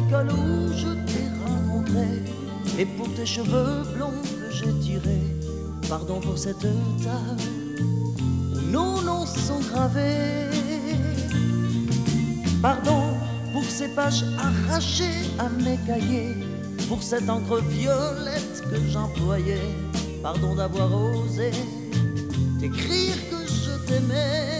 l'école où je t'ai rencontré, et pour tes cheveux blonds que j'ai tirés. Pardon pour cette table où nos noms sont gravés. Pardon pour ces pages arrachées à mes cahiers, pour cette encre violette que j'employais. Pardon d'avoir osé t'écrire que je t'aimais.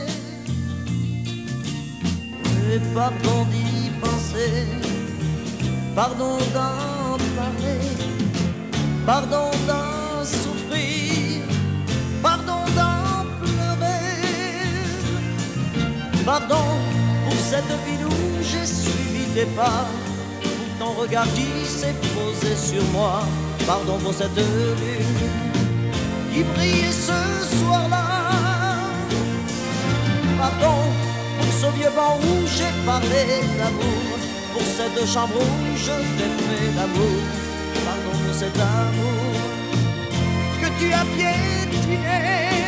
Et pardon d'y penser, pardon d'en parler, pardon d'en souffrir, pardon d'en pleurer. Pardon pour cette ville où j'ai suivi tes pas, pour ton regard qui s'est posé sur moi. Pardon pour cette lune qui brillait ce soir-là. Pardon pour ce vieux banc où j'ai parlé d'amour, pour cette chambre où je t'ai fait l'amour. Pardon pour cet amour que tu as piétiné.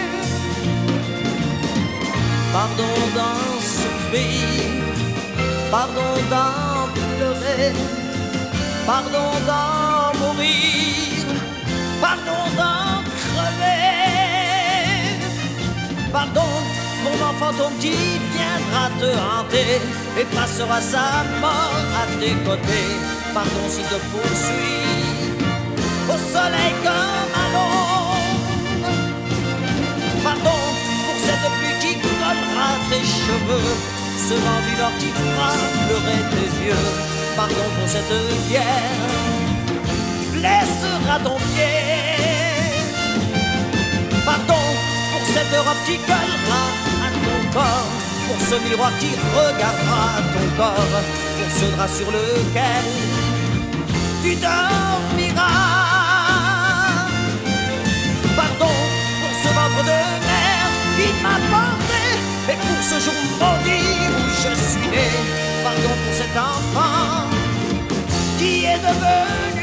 Pardon d'en souffrir, pardon d'en pleurer, pardon d'en mourir, pardon d'en crever. Pardon pour l'enfant qui viendra te hanter et passera sa mort à tes côtés. Pardon s'il te poursuit au soleil comme à l'ombre. Pardon pour cette pluie qui collera tes cheveux, ce vent du nord qui fera pleurer tes yeux. Pardon pour cette pierre qui blessera ton pied. Pardon pour cette robe qui collera à ton corps, pour ce miroir qui regardera ton corps, pour ce drap sur lequel tu dormiras. Pardon pour ce ventre de mer qui m'a porté, et pour ce jour maudit où je suis né. Pardon pour cet enfant qui est devenu